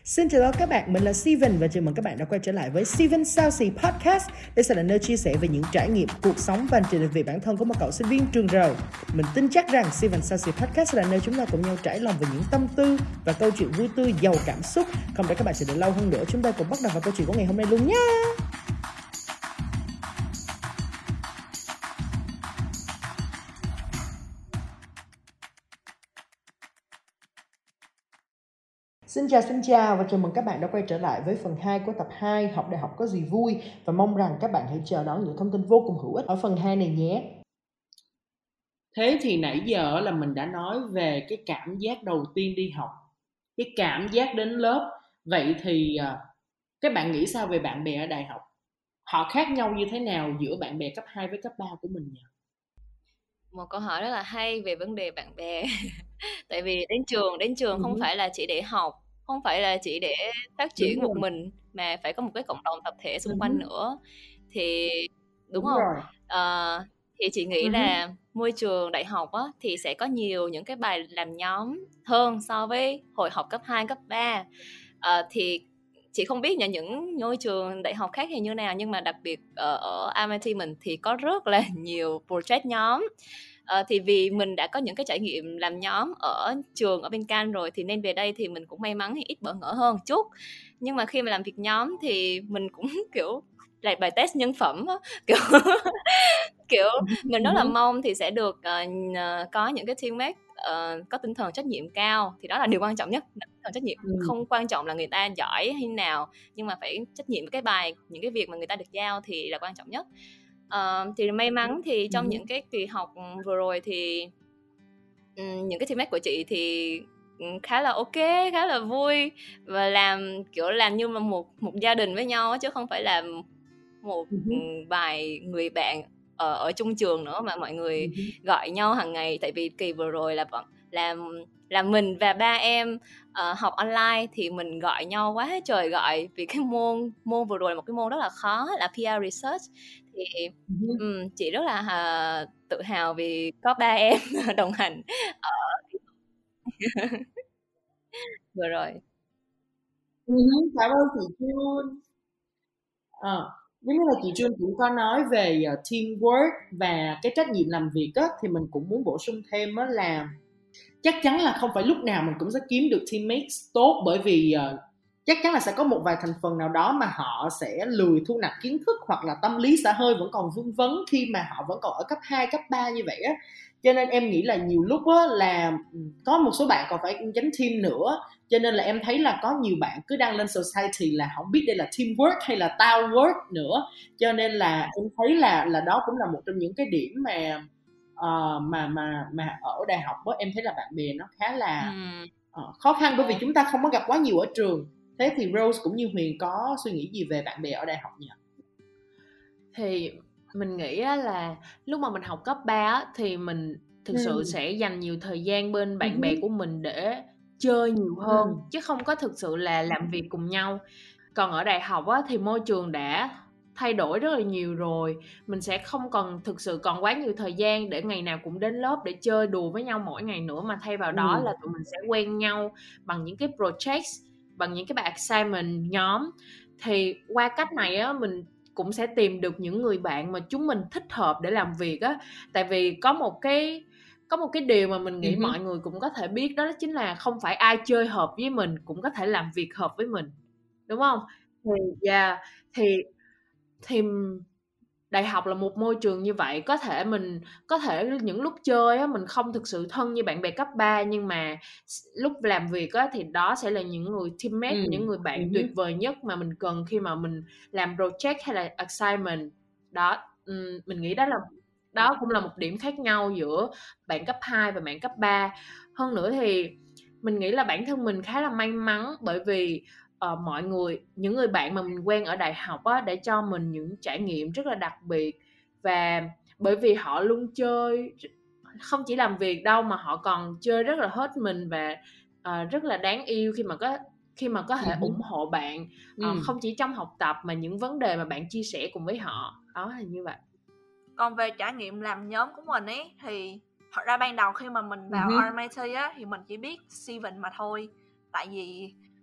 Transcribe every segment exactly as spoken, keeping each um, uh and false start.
Xin chào các bạn, mình là Steven và chào mừng các bạn đã quay trở lại với Steven Sao Xì Podcast. Đây sẽ là nơi chia sẻ về những trải nghiệm, cuộc sống và hành trình về bản thân của một cậu sinh viên trường rời. Mình tin chắc rằng Steven Sao Xì Podcast sẽ là nơi chúng ta cùng nhau trải lòng về những tâm tư và câu chuyện vui tươi giàu cảm xúc. Không để các bạn chờ đợi lâu hơn nữa, chúng ta cùng bắt đầu vào câu chuyện của ngày hôm nay luôn nhé. Xin chào xin chào và chào mừng các bạn đã quay trở lại với phần hai của tập hai Học đại học có gì vui, và mong rằng các bạn hãy chờ đón những thông tin vô cùng hữu ích ở phần hai này nhé. Thế thì nãy giờ là mình đã nói về cái cảm giác đầu tiên đi học, cái cảm giác đến lớp. Vậy thì các bạn nghĩ sao về bạn bè ở đại học? Họ khác nhau như thế nào giữa bạn bè cấp hai với cấp ba của mình nhỉ? Một câu hỏi rất là hay về vấn đề bạn bè. Tại vì đến trường, đến trường không phải là chỉ để học, không phải là chỉ để phát triển Đúng một rồi. mình, mà phải có một cái cộng đồng tập thể xung quanh Ừm. nữa. Thì đúng Đúng không? rồi. Ờ, thì chị nghĩ Ừm. là môi trường đại học á, thì sẽ có nhiều những cái bài làm nhóm hơn so với hồi học cấp hai, cấp ba. Ờ, thì chị không biết là những ngôi trường đại học khác thì như nào, nhưng mà đặc biệt ở, ở em ai ti mình thì có rất là nhiều project nhóm. Ờ, thì vì mình đã có những cái trải nghiệm làm nhóm ở trường ở bên Can rồi, thì nên về đây thì mình cũng may mắn thì ít bỡ ngỡ hơn chút. Nhưng mà khi mà làm việc nhóm thì mình cũng kiểu lại bài test nhân phẩm á, kiểu kiểu mình rất là mong thì sẽ được uh, có những cái teammate uh, có tinh thần trách nhiệm cao, thì đó là điều quan trọng nhất. Tinh thần trách nhiệm không quan trọng là người ta giỏi hay nào, nhưng mà phải trách nhiệm với cái bài, những cái việc mà người ta được giao thì là quan trọng nhất. Uh, thì may mắn thì trong những cái kỳ học vừa rồi thì um, những cái teammate của chị thì khá là ok, khá là vui, và làm kiểu làm như là một một gia đình với nhau, chứ không phải là một vài người bạn ở ở chung trường nữa, mà mọi người gọi nhau hàng ngày. Tại vì kỳ vừa rồi là bọn làm là mình và ba em uh, học online thì mình gọi nhau quá trời gọi, vì cái môn môn vừa rồi là một cái môn rất là khó, là pê e research. Thì um, chị rất là uh, tự hào vì có ba em đồng hành ở vừa rồi. Cảm ơn chị June. Ờ, giống như là chị June cũng có nói về uh, teamwork và cái trách nhiệm làm việc á, thì mình cũng muốn bổ sung thêm á là chắc chắn là không phải lúc nào mình cũng sẽ kiếm được teammates tốt, bởi vì uh, chắc chắn là sẽ có một vài thành phần nào đó mà họ sẽ lười thu nạp kiến thức, hoặc là tâm lý xả hơi vẫn còn vương vấn khi mà họ vẫn còn ở cấp hai, cấp ba như vậy á. Cho nên em nghĩ là nhiều lúc á, là có một số bạn còn phải gánh team nữa. Cho nên là em thấy là có nhiều bạn cứ đăng lên society là không biết đây là teamwork hay là towerwork nữa. Cho nên là em thấy là là đó cũng là một trong những cái điểm mà uh, mà mà mà ở đại học á, em thấy là bạn bè nó khá là uh, khó khăn, bởi vì chúng ta không có gặp quá nhiều ở trường. Thế thì Rose cũng như Huyền có suy nghĩ gì về bạn bè ở đại học nhỉ? Thì mình nghĩ là lúc mà mình học cấp ba thì mình thực sự ừ. sẽ dành nhiều thời gian bên bạn ừ. bè của mình để chơi nhiều hơn, ừ. chứ không có thực sự là làm việc cùng nhau. Còn ở đại học á, thì môi trường đã thay đổi rất là nhiều rồi, mình sẽ không còn thực sự còn quá nhiều thời gian để ngày nào cũng đến lớp để chơi đùa với nhau mỗi ngày nữa, mà thay vào đó ừ. là tụi mình sẽ quen nhau bằng những cái project, bằng những cái bài assignment nhóm. Thì qua cách này á, mình cũng sẽ tìm được những người bạn mà chúng mình thích hợp để làm việc á. Tại vì có một cái có một cái điều mà mình nghĩ uh-huh. mọi người cũng có thể biết, đó chính là không phải ai chơi hợp với mình cũng có thể làm việc hợp với mình, đúng không? Thì yeah, thì thì đại học là một môi trường như vậy. Có thể mình có thể những lúc chơi á, mình không thực sự thân như bạn bè cấp ba, nhưng mà lúc làm việc á, thì đó sẽ là những người teammate, ừ. những người bạn ừ. tuyệt vời nhất mà mình cần khi mà mình làm project hay là assignment đó. um, mình nghĩ đó là đó cũng là một điểm khác nhau giữa bạn cấp hai và bạn cấp ba. Hơn nữa thì mình nghĩ là bản thân mình khá là may mắn, bởi vì Uh, mọi người, những người bạn mà mình quen ở đại học á, để cho mình những trải nghiệm rất là đặc biệt. Và bởi vì họ luôn chơi, không chỉ làm việc đâu mà họ còn chơi rất là hết mình, và uh, rất là đáng yêu khi mà có khi mà có thể uh-huh. ủng hộ bạn, uh, uh. không chỉ trong học tập mà những vấn đề mà bạn chia sẻ cùng với họ. Đó là như vậy. Còn về trải nghiệm làm nhóm của mình ấy, thì thật ra ban đầu khi mà mình vào uh-huh. em ai ti á, thì mình chỉ biết Steven mà thôi. Tại vì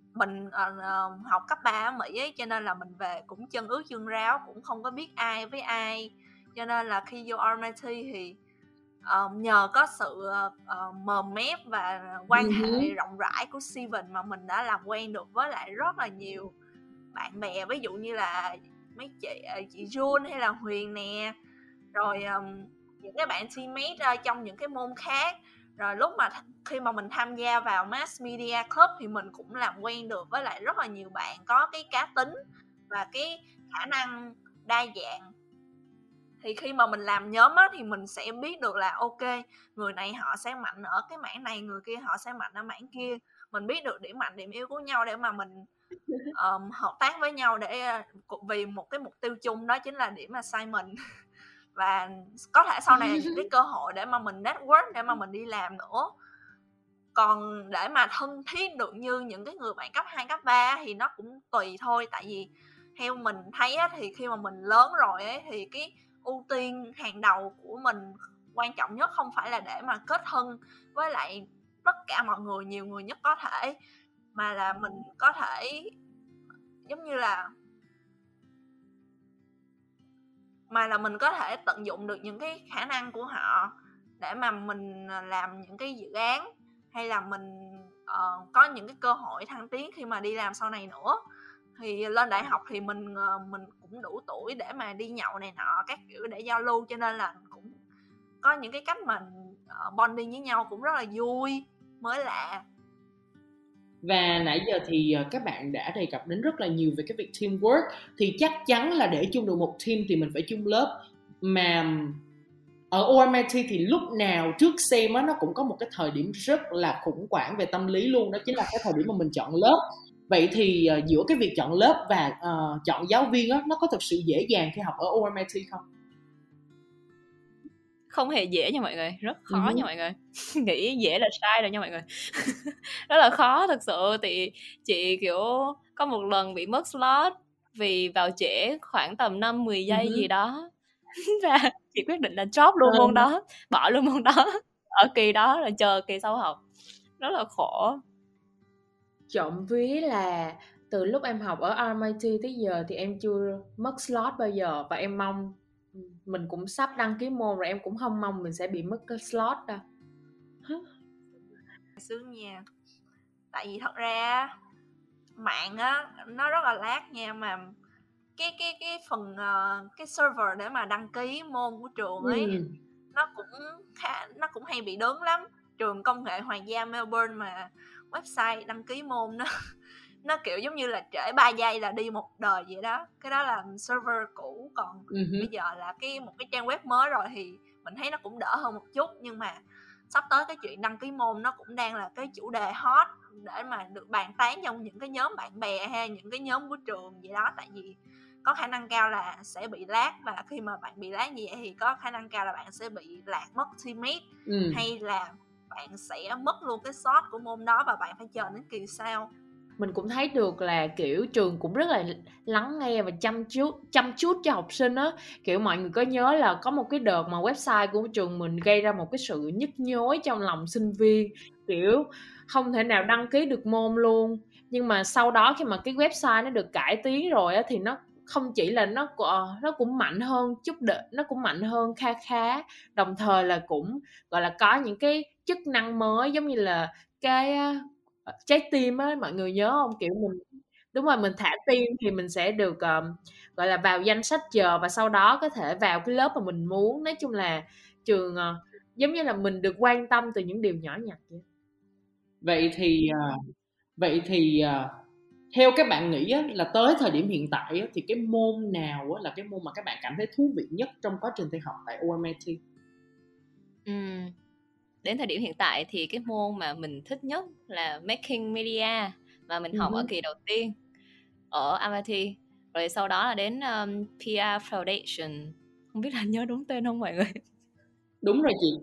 mình uh, học cấp ba ở Mỹ ấy, cho nên là mình về cũng chân ướt chân ráo, cũng không có biết ai với ai, cho nên là khi vô rờ em i tê thì uh, nhờ có sự uh, mờ mép và quan uh-huh. hệ rộng rãi của Steven mà mình đã làm quen được với lại rất là nhiều bạn bè, ví dụ như là mấy chị chị June hay là Huyền nè, rồi um, những cái bạn teammate uh, trong những cái môn khác. Rồi lúc mà th- khi mà mình tham gia vào Mass Media Club thì mình cũng làm quen được với lại rất là nhiều bạn có cái cá tính và cái khả năng đa dạng. Thì khi mà mình làm nhóm á, thì mình sẽ biết được là ok, người này họ sẽ mạnh ở cái mảng này, người kia họ sẽ mạnh ở mảng kia. Mình biết được điểm mạnh điểm yếu của nhau để mà mình um, hợp tác với nhau để vì một cái mục tiêu chung, đó chính là điểm assignment. Và có thể sau này là những cái cơ hội để mà mình network, để mà mình đi làm nữa. Còn để mà thân thiết được như những cái người bạn cấp hai, cấp ba thì nó cũng tùy thôi. Tại vì theo mình thấy á, thì khi mà mình lớn rồi ấy, thì cái ưu tiên hàng đầu của mình, quan trọng nhất không phải là để mà kết thân với lại tất cả mọi người, nhiều người nhất có thể, mà là mình có thể giống như là mà là mình có thể tận dụng được những cái khả năng của họ để mà mình làm những cái dự án, hay là mình uh, có những cái cơ hội thăng tiến khi mà đi làm sau này nữa. Thì lên đại học thì mình uh, mình cũng đủ tuổi để mà đi nhậu này nọ các kiểu để giao lưu, cho nên là cũng có những cái cách mà uh, bonding với nhau cũng rất là vui, mới lạ. Và nãy giờ thì các bạn đã đề cập đến rất là nhiều về cái việc teamwork. Thì chắc chắn là để chung được một team thì mình phải chung lớp. Mà ở o em i tê thì lúc nào trước xem á, nó cũng có một cái thời điểm rất là khủng hoảng về tâm lý luôn. Đó chính là cái thời điểm mà mình chọn lớp. Vậy thì uh, giữa cái việc chọn lớp và uh, chọn giáo viên á, nó có thực sự dễ dàng khi học ở o em i tê không? Không hề dễ nha mọi người, rất khó uh-huh. nha mọi người. Nghĩ dễ là sai rồi nha mọi người. Rất là khó thật sự. Thì chị kiểu có một lần bị mất slot vì vào trễ khoảng tầm năm mười giây uh-huh. gì đó. Và chị quyết định là drop luôn uh-huh. môn đó, bỏ luôn môn đó ở kỳ đó, rồi chờ kỳ sau học. Rất là khổ. Trộm vía là từ lúc em học ở rờ em i tê tới giờ thì em chưa mất slot bao giờ. Và em mong, mình cũng sắp đăng ký môn rồi, em cũng không mong mình sẽ bị mất cái slot đâu. Sướng nha. Tại vì thật ra mạng á nó rất là lag nha, mà cái cái cái phần uh, cái server để mà đăng ký môn của trường ấy ừ. nó cũng khá, nó cũng hay bị đớn lắm. Trường Công nghệ Hoàng gia Melbourne mà website đăng ký môn nó nó kiểu giống như là trễ ba giây là đi một đời vậy đó. Cái đó là server cũ, còn uh-huh. bây giờ là cái một cái trang web mới rồi thì mình thấy nó cũng đỡ hơn một chút. Nhưng mà sắp tới cái chuyện đăng ký môn nó cũng đang là cái chủ đề hot để mà được bàn tán trong những cái nhóm bạn bè hay những cái nhóm của trường vậy đó. Tại vì có khả năng cao là sẽ bị lag, và khi mà bạn bị lag như vậy thì có khả năng cao là bạn sẽ bị lạc mất teammate, ừ. hay là bạn sẽ mất luôn cái slot của môn đó và bạn phải chờ đến kỳ sau. Mình cũng thấy được là kiểu trường cũng rất là lắng nghe và chăm chút chăm chút cho học sinh á. Kiểu mọi người có nhớ là có một cái đợt mà website của trường mình gây ra một cái sự nhức nhối trong lòng sinh viên, kiểu không thể nào đăng ký được môn luôn. Nhưng mà sau đó khi mà cái website nó được cải tiến rồi á, thì nó không chỉ là nó nó cũng mạnh hơn chút đợt, nó cũng mạnh hơn kha khá, đồng thời là cũng gọi là có những cái chức năng mới, giống như là cái trái tim á, mọi người nhớ không? Kiểu mình đúng rồi, mình thả tim thì mình sẽ được um, gọi là vào danh sách chờ, và sau đó có thể vào cái lớp mà mình muốn. Nói chung là trường uh, giống như là mình được quan tâm từ những điều nhỏ nhặt vậy. Vậy thì uh, vậy thì uh, theo các bạn nghĩ á, là tới thời điểm hiện tại á, thì cái môn nào á, là cái môn mà các bạn cảm thấy thú vị nhất trong quá trình theo học tại o em i tê? Ừ. Đến thời điểm hiện tại thì cái môn mà mình thích nhất là Making Media, mà mình uh-huh. học ở kỳ đầu tiên ở em i tê. Rồi sau đó là đến um, pê rờ Foundation. Không biết là nhớ đúng tên không mọi người? Đúng rồi chị.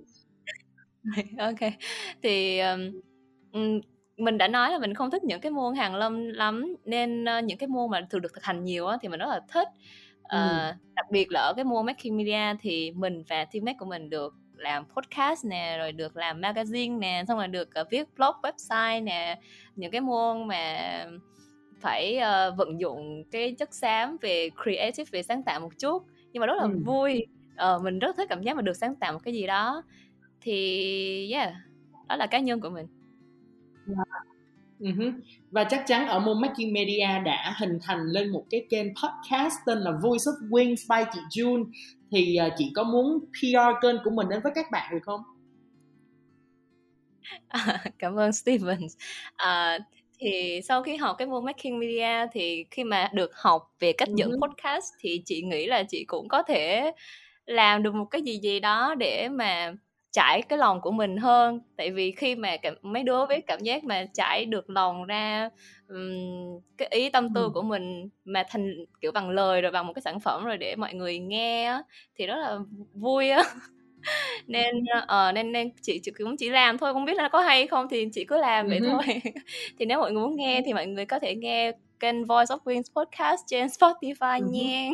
Ok. Thì um, mình đã nói là mình không thích những cái môn hàn lâm lắm, nên uh, những cái môn mà thường được thực hành nhiều á, thì mình rất là thích. Uh, ừ. Đặc biệt là ở cái môn Making Media thì mình và teammate của mình được làm podcast nè, rồi được làm magazine nè, xong rồi được uh, viết blog, website nè, những cái môn mà phải uh, vận dụng cái chất xám về creative, về sáng tạo một chút, nhưng mà rất là Ừ. vui. uh, Mình rất thích cảm giác mà được sáng tạo một cái gì đó. Thì yeah, đó là cá nhân của mình. Uh-huh. Và chắc chắn ở môn Making Media đã hình thành lên một cái kênh podcast tên là Voice of Wings by chị June. Thì uh, chị có muốn pê rờ kênh của mình đến với các bạn được không? À, cảm ơn Steven. À, thì sau khi học cái môn Making Media thì khi mà được học về cách dẫn Uh-huh. podcast thì chị nghĩ là chị cũng có thể làm được một cái gì gì đó để mà trải cái lòng của mình hơn. Tại vì khi mà cảm, mấy đứa với cảm giác mà trải được lòng ra um, cái ý tâm tư Ừ. của mình mà thành kiểu bằng lời rồi bằng một cái sản phẩm rồi để mọi người nghe á, thì rất là vui á. Nên uh, nên nên chị chị cũng chỉ làm thôi, không biết là có hay không thì chị cứ làm vậy Uh-huh. thôi. Thì nếu mọi người muốn nghe thì mọi người có thể nghe kênh Voice of Wings podcast trên Spotify Uh-huh. nha.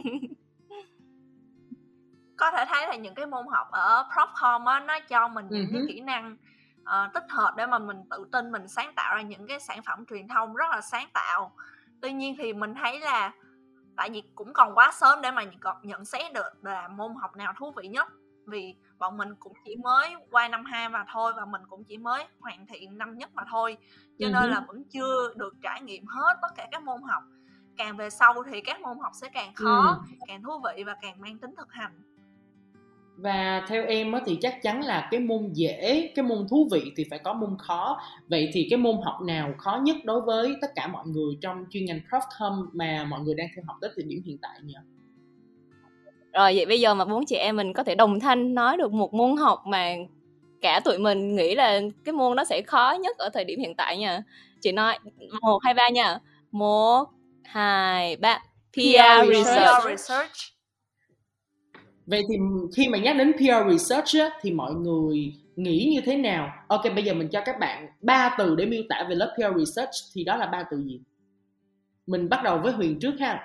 Có thể thấy là những cái môn học ở Propcom á, nó cho mình những Uh-huh. cái kỹ năng uh, tích hợp để mà mình tự tin mình sáng tạo ra những cái sản phẩm truyền thông rất là sáng tạo. Tuy nhiên thì mình thấy là tại vì cũng còn quá sớm để mà nhận xét được là môn học nào thú vị nhất, vì bọn mình cũng chỉ mới qua năm hai mà thôi, và mình cũng chỉ mới hoàn thiện năm nhất mà thôi, cho nên Uh-huh. là vẫn chưa được trải nghiệm hết tất cả các môn học. Càng về sau thì các môn học sẽ càng khó, Ừ. càng thú vị và càng mang tính thực hành. Và theo em á, thì chắc chắn là cái môn dễ, cái môn thú vị thì phải có môn khó. Vậy thì cái môn học nào khó nhất đối với tất cả mọi người trong chuyên ngành Propcom mà mọi người đang theo học tới thời điểm hiện tại nhỉ? Rồi vậy bây giờ mà bốn chị em mình có thể đồng thanh nói được một môn học mà cả tụi mình nghĩ là cái môn đó sẽ khó nhất ở thời điểm hiện tại nha. Chị nói một, hai, ba nha. Một, hai, ba. pê rờ Research. pê rờ Research. Vậy thì khi mà nhắc đến pê rờ Research á, thì mọi người nghĩ như thế nào? Ok, bây giờ mình cho các bạn ba từ để miêu tả về lớp pê rờ Research, thì đó là ba từ gì? Mình bắt đầu với Huyền trước ha.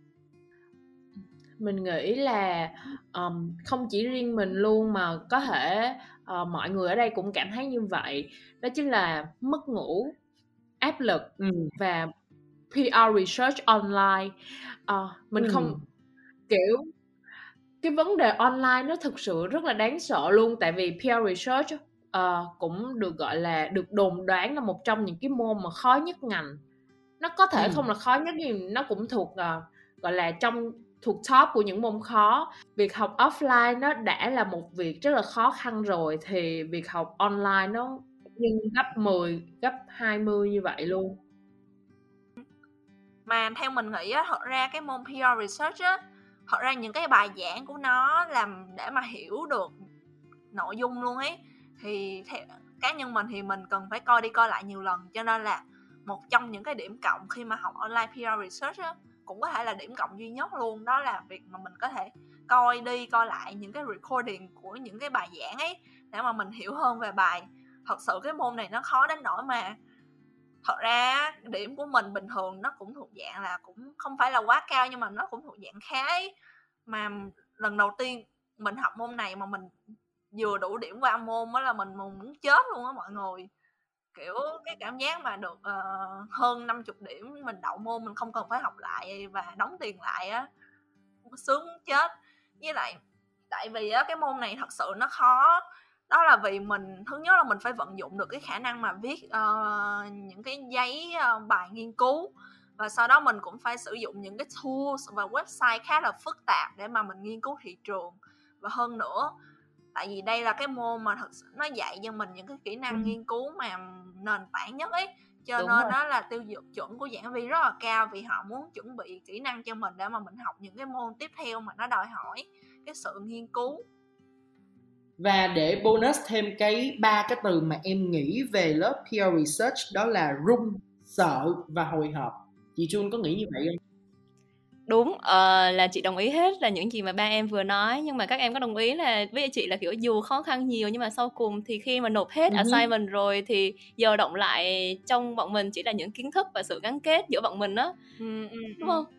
Mình nghĩ là um, không chỉ riêng mình luôn mà có thể uh, mọi người ở đây cũng cảm thấy như vậy. Đó chính là mất ngủ, áp lực Ừ. và pê rờ Research online. uh, Mình Ừ. không kiểu cái vấn đề online nó thực sự rất là đáng sợ luôn. Tại vì pê rờ Research uh, cũng được gọi là được đồn đoán là một trong những cái môn mà khó nhất ngành. Nó có thể Ừ. không là khó nhất nhưng nó cũng thuộc uh, gọi là trong thuộc top của những môn khó. Việc học offline nó đã là một việc rất là khó khăn rồi, thì việc học online nó nhân gấp mười, gấp hai mươi như vậy luôn. Mà theo mình nghĩ á, thật ra cái môn pê rờ Research á, thật ra những cái bài giảng của nó làm để mà hiểu được nội dung luôn ấy, thì theo, cá nhân mình thì mình cần phải coi đi coi lại nhiều lần. Cho nên là một trong những cái điểm cộng khi mà học online pê rờ Research á, cũng có thể là điểm cộng duy nhất luôn, đó là việc mà mình có thể coi đi coi lại những cái recording của những cái bài giảng ấy để mà mình hiểu hơn về bài. Thật sự cái môn này nó khó đến nỗi mà thật ra điểm của mình bình thường nó cũng thuộc dạng là cũng không phải là quá cao, nhưng mà nó cũng thuộc dạng khá ấy. Mà lần đầu tiên mình học môn này mà mình vừa đủ điểm qua môn đó là mình muốn chết luôn á mọi người. Kiểu cái cảm giác mà được uh, hơn năm mươi điểm mình đậu môn mình không cần phải học lại và đóng tiền lại á, sướng muốn chết. Với lại tại vì á, cái môn này thật sự nó khó, đó là vì mình thứ nhất là mình phải vận dụng được cái khả năng mà viết uh, những cái giấy uh, bài nghiên cứu, và sau đó mình cũng phải sử dụng những cái tools và website khá là phức tạp để mà mình nghiên cứu thị trường. Và hơn nữa tại vì đây là cái môn mà thật sự nó dạy cho mình những cái kỹ năng ừ. nghiên cứu mà nền tảng nhất ấy, cho Đúng nên rồi. Đó là tiêu chuẩn của giảng viên rất là cao, vì họ muốn chuẩn bị kỹ năng cho mình để mà mình học những cái môn tiếp theo mà nó đòi hỏi cái sự nghiên cứu. Và để bonus thêm cái ba cái từ mà em nghĩ về lớp pê rờ Research, đó là run, sợ và hồi hộp. Chị June có nghĩ như vậy không? Đúng, uh, là chị đồng ý hết là những gì mà ba em vừa nói. Nhưng mà các em có đồng ý là với chị là kiểu dù khó khăn nhiều nhưng mà sau cùng thì khi mà nộp hết uh-huh. assignment rồi thì giờ động lại trong bọn mình chỉ là những kiến thức và sự gắn kết giữa bọn mình đó, ừ, ừ, đúng không?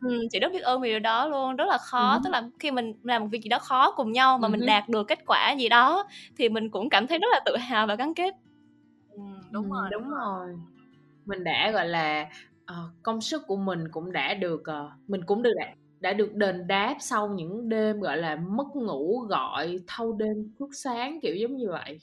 Ừm, chị rất biết ơn vì điều đó luôn, rất là khó, Ừm. tức là khi mình làm một việc gì đó khó cùng nhau mà Ừm mình hứm. đạt được kết quả gì đó thì mình cũng cảm thấy rất là tự hào và gắn kết. Ừm, đúng Ừm, rồi, đúng đúng rồi. rồi. Mình đã, gọi là, ờ, công sức của mình cũng đã được, ờ, mình cũng được đã đã được đền đáp sau những đêm, gọi là, mất ngủ, gọi thâu đêm suốt sáng, kiểu giống như vậy.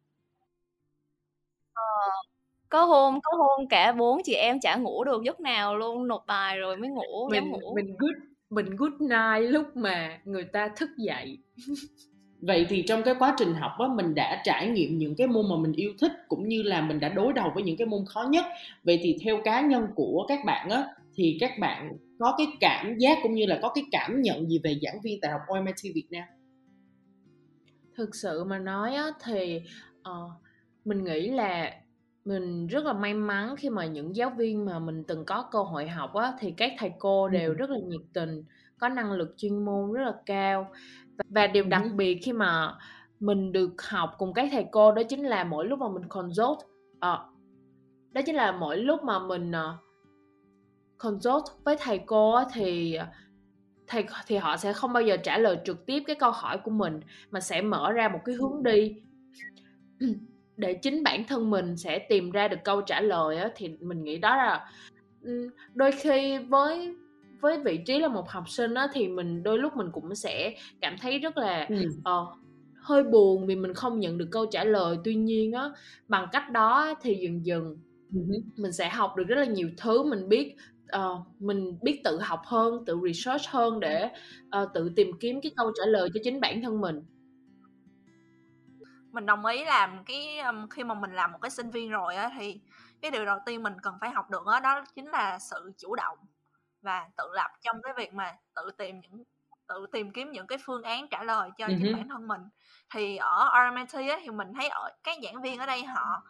Ờ, có hôm có hôm cả bốn chị em chả ngủ được giấc nào luôn, nộp bài rồi mới ngủ, dám Mình ngủ. mình good mình good night lúc mà người ta thức dậy. Vậy thì trong cái quá trình học á, mình đã trải nghiệm những cái môn mà mình yêu thích cũng như là mình đã đối đầu với những cái môn khó nhất. Vậy thì theo cá nhân của các bạn á, thì các bạn có cái cảm giác cũng như là có cái cảm nhận gì về giảng viên tại học o em i tê Việt Nam? Thực sự mà nói á, thì ờ, mình nghĩ là mình rất là may mắn khi mà những giáo viên mà mình từng có cơ hội học á, thì các thầy cô đều Ừm. rất là nhiệt tình, có năng lực chuyên môn rất là cao. Và, và điều Ừm đặc hứm. biệt khi mà mình được học cùng các thầy cô đó chính là mỗi lúc mà mình consult, ờ, đó chính là mỗi lúc mà mình ờ, consult với thầy cô á, thì thầy thì họ sẽ không bao giờ trả lời trực tiếp cái câu hỏi của mình mà sẽ mở ra một cái hướng đi để chính bản thân mình sẽ tìm ra được câu trả lời á. Thì mình nghĩ đó là ừm, đôi khi với với vị trí là một học sinh á, thì mình đôi lúc mình cũng sẽ cảm thấy rất là Ừm. ờ, hơi buồn vì mình không nhận được câu trả lời. Tuy nhiên á, bằng cách đó thì dần dần Ừm hứm. mình sẽ học được rất là nhiều thứ. Mình biết ờ, mình biết tự học hơn, tự research hơn để ờ, tự tìm kiếm cái câu trả lời cho chính bản thân mình. Mình đồng ý là cái um, khi mà mình làm một cái sinh viên rồi á, thì cái điều đầu tiên mình cần phải học được á, đó chính là sự chủ động và tự lập trong cái việc mà tự tìm những tự tìm kiếm những cái phương án trả lời cho Ừm chính hứm. bản thân mình. Thì ở rờ em i tê á, thì mình thấy ở các giảng viên ở đây họ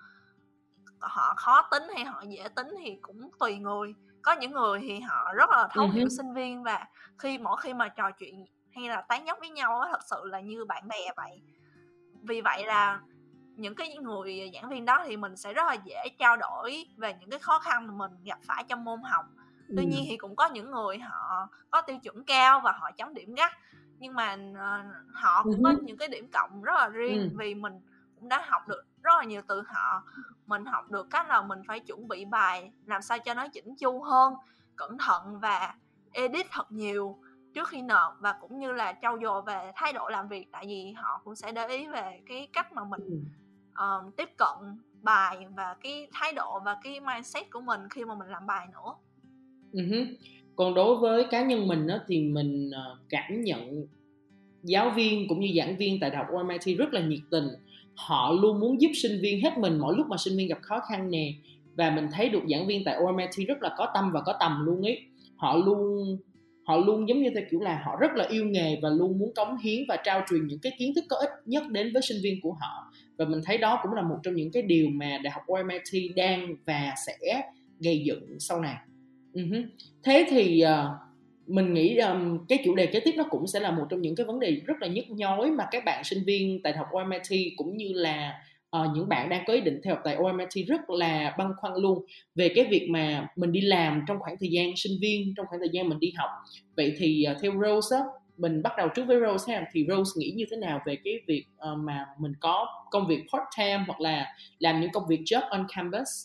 họ khó tính hay họ dễ tính thì cũng tùy người. Có những người thì họ rất là thấu Ừm hiểu hứm. sinh viên và khi mỗi khi mà trò chuyện hay là tán nhóc với nhau á, thật sự là như bạn bè vậy. Vì vậy là những cái người giảng viên đó thì mình sẽ rất là dễ trao đổi về những cái khó khăn mà mình gặp phải trong môn học. Tuy nhiên Ừm. thì cũng có những người họ có tiêu chuẩn cao và họ chấm điểm gắt, nhưng mà ờ, họ Ừm cũng có hứm. những cái điểm cộng rất là riêng, Ừm. vì mình cũng đã học được rất là nhiều từ họ. Mình học được cách là mình phải chuẩn bị bài làm sao cho nó chỉnh chu hơn, cẩn thận và edit thật nhiều trước khi nộp, và cũng như là trau dồi về thái độ làm việc, tại vì họ cũng sẽ để ý về cái cách mà mình Ừm. uh, tiếp cận bài và cái thái độ và cái mindset của mình khi mà mình làm bài nữa. Ừm hứm. Còn đối với cá nhân mình á, thì mình ờ, cảm nhận giáo viên cũng như giảng viên tại đại học o em i tê rất là nhiệt tình. Họ luôn muốn giúp sinh viên hết mình mỗi lúc mà sinh viên gặp khó khăn nè. Và mình thấy được giảng viên tại o em i tê rất là có tâm và có tầm luôn ấy. Họ luôn họ luôn giống như theo kiểu là họ rất là yêu nghề và luôn muốn cống hiến và trao truyền những cái kiến thức có ích nhất đến với sinh viên của họ. Và mình thấy đó cũng là một trong những cái điều mà đại học o em i tê đang và sẽ gây dựng sau này. Uh-huh. Thế thì uh, mình nghĩ um, cái chủ đề kế tiếp nó cũng sẽ là một trong những cái vấn đề rất là nhức nhối mà các bạn sinh viên tại đại học o em i tê cũng như là uh, những bạn đang có ý định theo học tại o em i tê rất là băn khoăn luôn về cái việc mà mình đi làm trong khoảng thời gian sinh viên, trong khoảng thời gian mình đi học. Vậy thì uh, theo Rose á, mình bắt đầu trước với Rose ha, thì Rose nghĩ như thế nào về cái việc uh, mà mình có công việc part time hoặc là làm những công việc job on campus?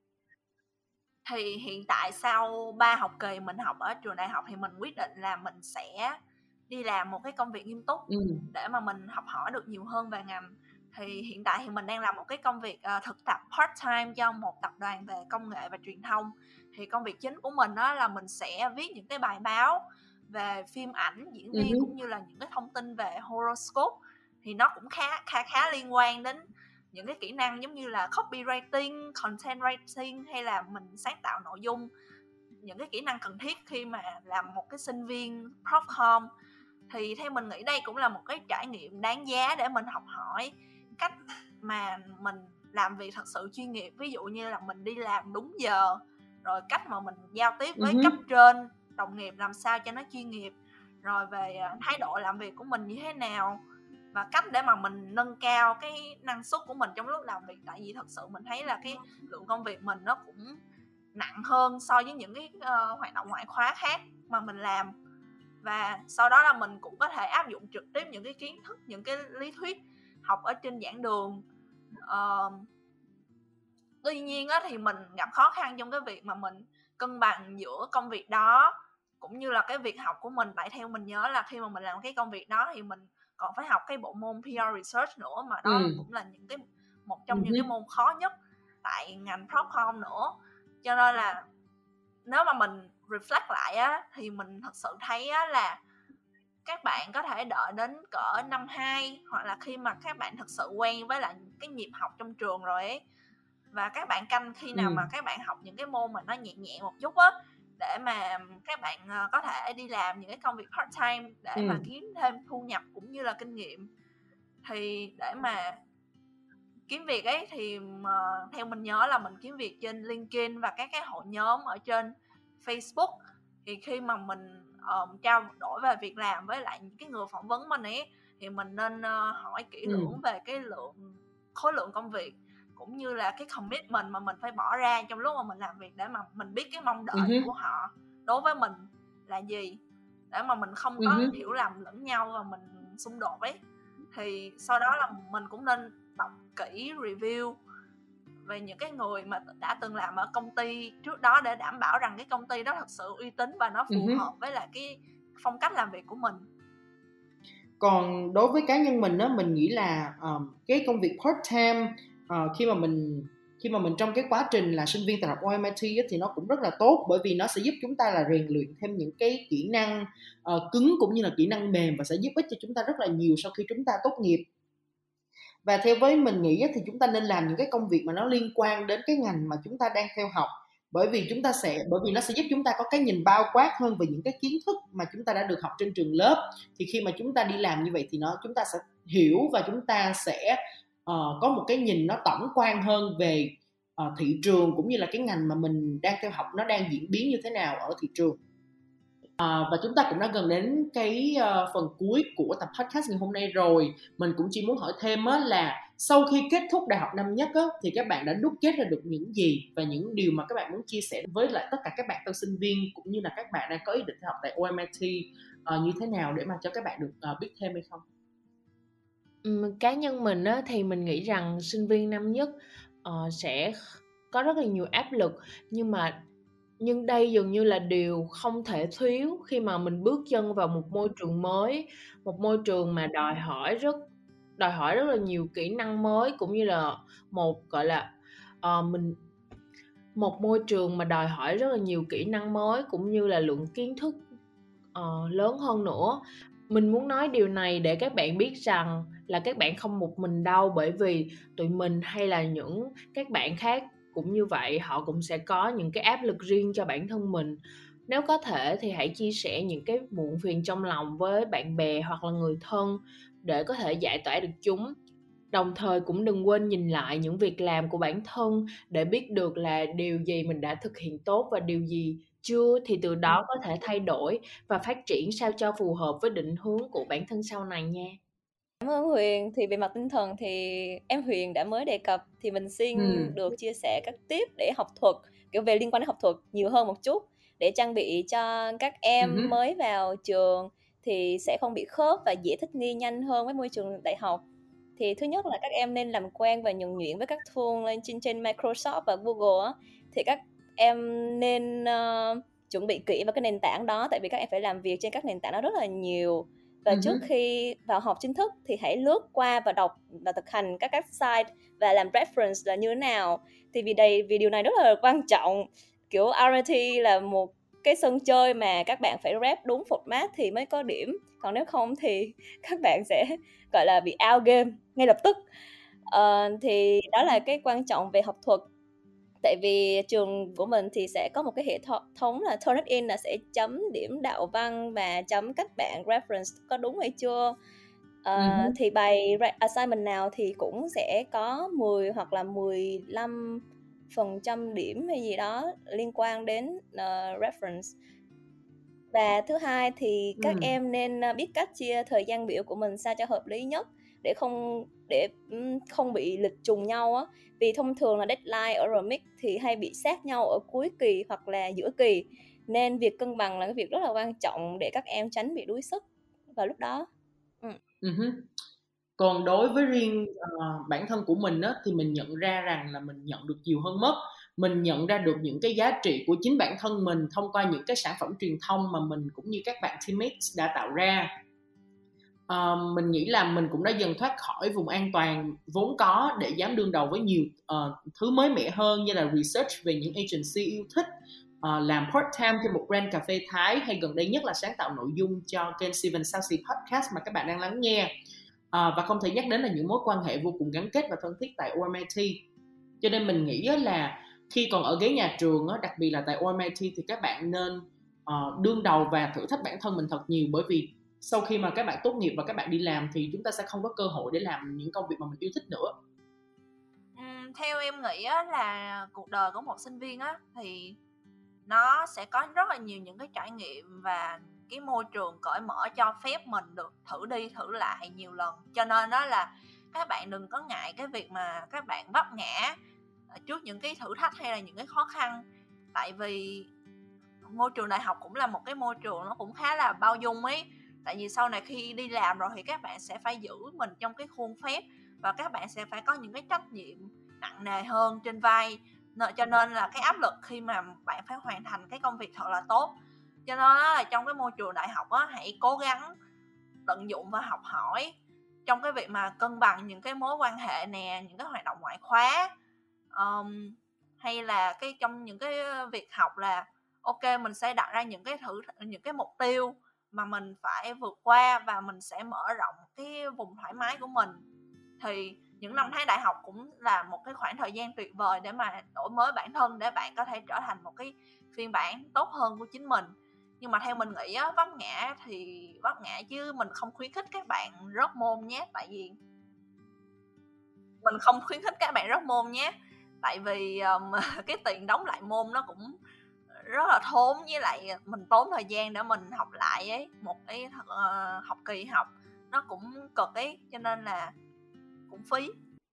Thì hiện tại sau ba học kỳ mình học ở trường đại học thì mình quyết định là mình sẽ đi làm một cái công việc nghiêm túc Ừ. để mà mình học hỏi được nhiều hơn về ngành. Thì hiện tại thì mình đang làm một cái công việc uh, thực tập part time cho một tập đoàn về công nghệ và truyền thông. Thì công việc chính của mình đó là mình sẽ viết những cái bài báo về phim ảnh, diễn viên Ừ. cũng như là những cái thông tin về horoscope. Thì nó cũng khá khá khá liên quan đến những cái kỹ năng giống như là copywriting, content writing hay là mình sáng tạo nội dung, những cái kỹ năng cần thiết khi mà làm một cái sinh viên prof.com. Thì theo mình nghĩ đây cũng là một cái trải nghiệm đáng giá để mình học hỏi cách mà mình làm việc thật sự chuyên nghiệp, ví dụ như là mình đi làm đúng giờ, rồi cách mà mình giao tiếp với Ừ. cấp trên, đồng nghiệp làm sao cho nó chuyên nghiệp, rồi về thái độ làm việc của mình như thế nào, và cách để mà mình nâng cao cái năng suất của mình trong lúc làm việc. Tại vì thật sự mình thấy là cái lượng công việc mình nó cũng nặng hơn so với những cái uh, hoạt động ngoại khóa khác mà mình làm. Và sau đó là mình cũng có thể áp dụng trực tiếp những cái kiến thức, những cái lý thuyết học ở trên giảng đường. uh, Tuy nhiên á, thì mình gặp khó khăn trong cái việc mà mình cân bằng giữa công việc đó cũng như là cái việc học của mình. Tại theo mình nhớ là khi mà mình làm cái công việc đó thì mình còn phải học cái bộ môn pê rờ Research nữa, mà đó Ừ. cũng là những cái một trong Ừ. những cái môn khó nhất tại ngành PropCom nữa. Cho nên là nếu mà mình reflect lại á, thì mình thật sự thấy á, là các bạn có thể đợi đến cỡ năm hai, hoặc là khi mà các bạn thật sự quen với lại cái nhịp học trong trường rồi ấy, và các bạn canh khi nào Ừ. mà các bạn học những cái môn mà nó nhẹ nhẹ một chút á, để mà các bạn có thể đi làm những cái công việc part time để Ừ. mà kiếm thêm thu nhập cũng như là kinh nghiệm. Thì để mà kiếm việc ấy thì mà, theo mình nhớ là mình kiếm việc trên LinkedIn và các cái hội nhóm ở trên Facebook. Thì khi mà mình um, trao đổi về việc làm với lại những cái người phỏng vấn mình ấy, thì mình nên uh, hỏi kỹ Ừ. lưỡng về cái lượng khối lượng công việc cũng như là cái commitment mà mình phải bỏ ra trong lúc mà mình làm việc, để mà mình biết cái mong đợi Ừ. của họ đối với mình là gì, để mà mình không có Ừ. hiểu lầm lẫn nhau và mình xung đột ấy. Thì sau đó là mình cũng nên đọc kỹ review về những cái người mà đã từng làm ở công ty trước đó, để đảm bảo rằng cái công ty đó thật sự uy tín và nó phù Ừ. hợp với lại cái phong cách làm việc của mình. Còn đối với cá nhân mình á, mình nghĩ là um, cái công việc part time uh, khi mà mình khi mà mình trong cái quá trình là sinh viên tại học o em ai ti á, thì nó cũng rất là tốt, bởi vì nó sẽ giúp chúng ta là rèn luyện thêm những cái kỹ năng uh, cứng cũng như là kỹ năng mềm, và sẽ giúp ích cho chúng ta rất là nhiều sau khi chúng ta tốt nghiệp. Và theo với mình nghĩ á, thì chúng ta nên làm những cái công việc mà nó liên quan đến cái ngành mà chúng ta đang theo học, bởi vì chúng ta sẽ bởi vì nó sẽ giúp chúng ta có cái nhìn bao quát hơn về những cái kiến thức mà chúng ta đã được học trên trường lớp. Thì khi mà chúng ta đi làm như vậy thì nó chúng ta sẽ hiểu, và chúng ta sẽ uh, có một cái nhìn nó tổng quan hơn về uh, thị trường cũng như là cái ngành mà mình đang theo học nó đang diễn biến như thế nào ở thị trường. À, và chúng ta cũng đã gần đến cái uh, phần cuối của tập podcast ngày hôm nay rồi. Mình cũng chỉ muốn hỏi thêm á, là sau khi kết thúc đại học năm nhất á, thì các bạn đã đúc kết ra được những gì và những điều mà các bạn muốn chia sẻ với lại tất cả các bạn tân sinh viên cũng như là các bạn đang có ý định học tại o em ai ti uh, như thế nào để mà cho các bạn được uh, biết thêm hay không? Um, cá nhân mình á, thì mình nghĩ rằng sinh viên năm nhất uh, sẽ có rất là nhiều áp lực, nhưng mà nhưng đây dường như là điều không thể thiếu khi mà mình bước chân vào một môi trường mới, một môi trường mà đòi hỏi rất đòi hỏi rất là nhiều kỹ năng mới, cũng như là một gọi là uh, mình một môi trường mà đòi hỏi rất là nhiều kỹ năng mới cũng như là lượng kiến thức uh, lớn hơn nữa. Mình muốn nói điều này để các bạn biết rằng là các bạn không một mình đâu, bởi vì tụi mình hay là những các bạn khác cũng như vậy, họ cũng sẽ có những cái áp lực riêng cho bản thân mình. Nếu có thể thì hãy chia sẻ những cái muộn phiền trong lòng với bạn bè hoặc là người thân để có thể giải tỏa được chúng. Đồng thời cũng đừng quên nhìn lại những việc làm của bản thân để biết được là điều gì mình đã thực hiện tốt và điều gì chưa, thì từ đó có thể thay đổi và phát triển sao cho phù hợp với định hướng của bản thân sau này nha. Cảm ơn Huyền. Thì về mặt tinh thần thì em Huyền đã mới đề cập, thì mình xin Ừ. được chia sẻ các tip để học thuật, kiểu về liên quan đến học thuật nhiều hơn một chút, để trang bị cho các em Ừ. mới vào trường thì sẽ không bị khớp và dễ thích nghi nhanh hơn với môi trường đại học. Thì thứ nhất là các em nên làm quen và nhuần nhuyễn với các tool lên trên, trên Microsoft và Google á. Thì các em nên uh, chuẩn bị kỹ vào cái nền tảng đó, tại vì các em phải làm việc trên các nền tảng đó rất là nhiều. Và Ừ. trước khi vào học chính thức thì hãy lướt qua và đọc và thực hành các website và làm reference là như thế nào. Thì vì đây vì điều này rất là quan trọng. Kiểu rờ i tê là một cái sân chơi mà các bạn phải rep đúng format thì mới có điểm, còn nếu không thì các bạn sẽ gọi là bị out game ngay lập tức. Uh, thì đó là cái quan trọng về học thuật. Tại vì trường của mình thì sẽ có một cái hệ thống là Turnitin, là sẽ chấm điểm đạo văn và chấm các bạn reference có đúng hay chưa. Uh, Ừ. Thì bài assignment nào thì cũng sẽ có mười hoặc là mười lăm phần trăm điểm hay gì đó liên quan đến uh, reference. Và thứ hai thì các Ừ. em nên biết cách chia thời gian biểu của mình sao cho hợp lý nhất, để không để không bị lịch trùng nhau á, vì thông thường là deadline ở remix thì hay bị sát nhau ở cuối kỳ hoặc là giữa kỳ, nên việc cân bằng là cái việc rất là quan trọng để các em tránh bị đuối sức vào lúc đó. ừ. Uh-huh. Còn đối với riêng uh, bản thân của mình á, thì mình nhận ra rằng là mình nhận được nhiều hơn mất. Mình nhận ra được những cái giá trị của chính bản thân mình thông qua những cái sản phẩm truyền thông mà mình cũng như các bạn teammates đã tạo ra. Uh, mình nghĩ là mình cũng đã dần thoát khỏi vùng an toàn vốn có để dám đương đầu với nhiều uh, thứ mới mẻ hơn, như là research về những agency yêu thích, uh, làm part time cho một brand cà phê Thái, hay gần đây nhất là sáng tạo nội dung cho kênh Steven Saucy Podcast mà các bạn đang lắng nghe. Uh, và không thể nhắc đến là những mối quan hệ vô cùng gắn kết và thân thiết tại o em i tê. Cho nên mình nghĩ là khi còn ở ghế nhà trường, đặc biệt là tại o em i tê, thì các bạn nên uh, đương đầu và thử thách bản thân mình thật nhiều, bởi vì sau khi mà các bạn tốt nghiệp và các bạn đi làm thì chúng ta sẽ không có cơ hội để làm những công việc mà mình yêu thích nữa. uhm, Theo em nghĩ á, là cuộc đời của một sinh viên á, thì nó sẽ có rất là nhiều những cái trải nghiệm và cái môi trường cởi mở cho phép mình được thử đi thử lại nhiều lần. Cho nên đó là các bạn đừng có ngại cái việc mà các bạn vấp ngã trước những cái thử thách hay là những cái khó khăn. Tại vì môi trường đại học cũng là một cái môi trường nó cũng khá là bao dung ấy. Tại vì sau này khi đi làm rồi thì các bạn sẽ phải giữ mình trong cái khuôn phép, và các bạn sẽ phải có những cái trách nhiệm nặng nề hơn trên vai. Cho nên là cái áp lực khi mà bạn phải hoàn thành cái công việc thật là tốt. Cho nên là trong cái môi trường đại học á, hãy cố gắng tận dụng và học hỏi trong cái việc mà cân bằng những cái mối quan hệ nè, những cái hoạt động ngoại khóa, um, hay là cái trong những cái việc học là ok, mình sẽ đặt ra những cái thử những cái mục tiêu mà mình phải vượt qua, và mình sẽ mở rộng cái vùng thoải mái của mình. Thì những năm tháng đại học cũng là một cái khoảng thời gian tuyệt vời để mà đổi mới bản thân, để bạn có thể trở thành một cái phiên bản tốt hơn của chính mình. Nhưng mà theo mình nghĩ á, vấp ngã thì vấp ngã chứ mình không khuyến khích các bạn rớt môn nhé. Tại vì mình không khuyến khích các bạn rớt môn nhé. Tại vì um, cái tiền đóng lại môn nó cũng rất là thốn, với lại mình tốn thời gian để mình học lại ấy, một cái uh, học kỳ học nó cũng cực ấy, cho nên là cũng phí.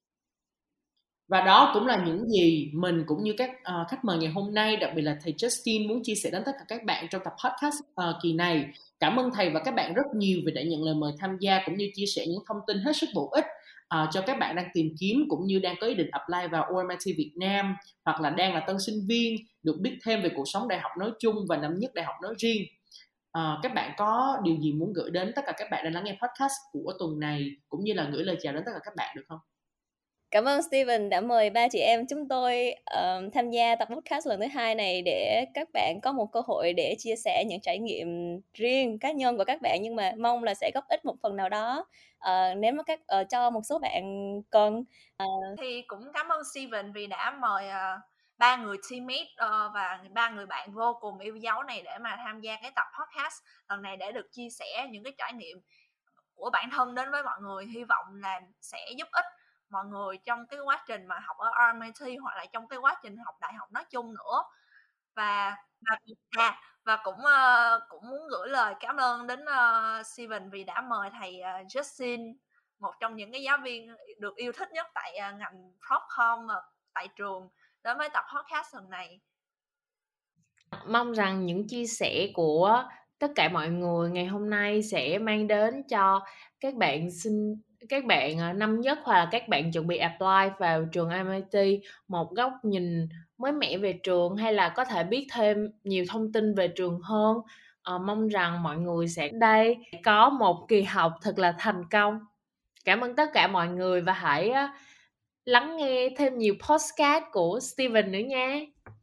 Và đó cũng là những gì mình cũng như các uh, khách mời ngày hôm nay, đặc biệt là thầy Justin, muốn chia sẻ đến tất cả các bạn trong tập podcast uh, kỳ này. Cảm ơn thầy và các bạn rất nhiều vì đã nhận lời mời tham gia, cũng như chia sẻ những thông tin hết sức bổ ích uh, cho các bạn đang tìm kiếm cũng như đang có ý định apply vào o em i tê Việt Nam, hoặc là đang là tân sinh viên, được biết thêm về cuộc sống đại học nói chung và năm nhất đại học nói riêng. Uh, các bạn có điều gì muốn gửi đến tất cả các bạn đang lắng nghe podcast của tuần này, cũng như là gửi lời chào đến tất cả các bạn được không? Cảm ơn Steven đã mời ba chị em chúng tôi uh, tham gia tập podcast lần thứ hai này, để các bạn có một cơ hội để chia sẻ những trải nghiệm riêng cá nhân của các bạn, nhưng mà mong là sẽ góp ích một phần nào đó uh, nếu mà các uh, cho một số bạn cần. Uh... Thì cũng cảm ơn Steven vì đã mời uh, ba người teammate uh, và ba người bạn vô cùng yêu dấu này để mà tham gia cái tập podcast lần này, để được chia sẻ những cái trải nghiệm của bản thân đến với mọi người. Hy vọng là sẽ giúp ích mọi người trong cái quá trình mà học ở o em i tê, hoặc là trong cái quá trình học đại học nói chung nữa. Và và, à, và cũng uh, cũng muốn gửi lời cảm ơn đến uh, Steven vì đã mời thầy uh, Justin, một trong những cái giáo viên được yêu thích nhất tại uh, ngành PropCom uh, tại trường, đến với tập podcast lần này. Mong rằng những chia sẻ của tất cả mọi người ngày hôm nay sẽ mang đến cho các bạn sinh các bạn năm nhất hoặc là các bạn chuẩn bị apply vào trường i em i tê một góc nhìn mới mẻ về trường, hay là có thể biết thêm nhiều thông tin về trường hơn. À, mong rằng mọi người sẽ đây có một kỳ học thật là thành công. Cảm ơn tất cả mọi người và hãy uh, lắng nghe thêm nhiều podcast của Steven nữa nha.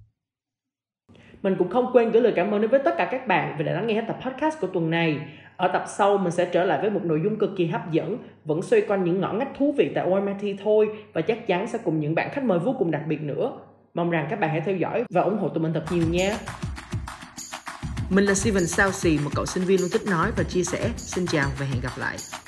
Mình cũng không quên gửi lời cảm ơn đến với tất cả các bạn vì đã lắng nghe hết tập podcast của tuần này. Ở tập sau mình sẽ trở lại với một nội dung cực kỳ hấp dẫn, vẫn xoay quanh những ngõ ngách thú vị tại o em i tê thôi, và chắc chắn sẽ cùng những bạn khách mời vô cùng đặc biệt nữa. Mong rằng các bạn hãy theo dõi và ủng hộ tụi mình thật nhiều nha. Mình là Steven Saucy, một cậu sinh viên luôn thích nói và chia sẻ. Xin chào và hẹn gặp lại.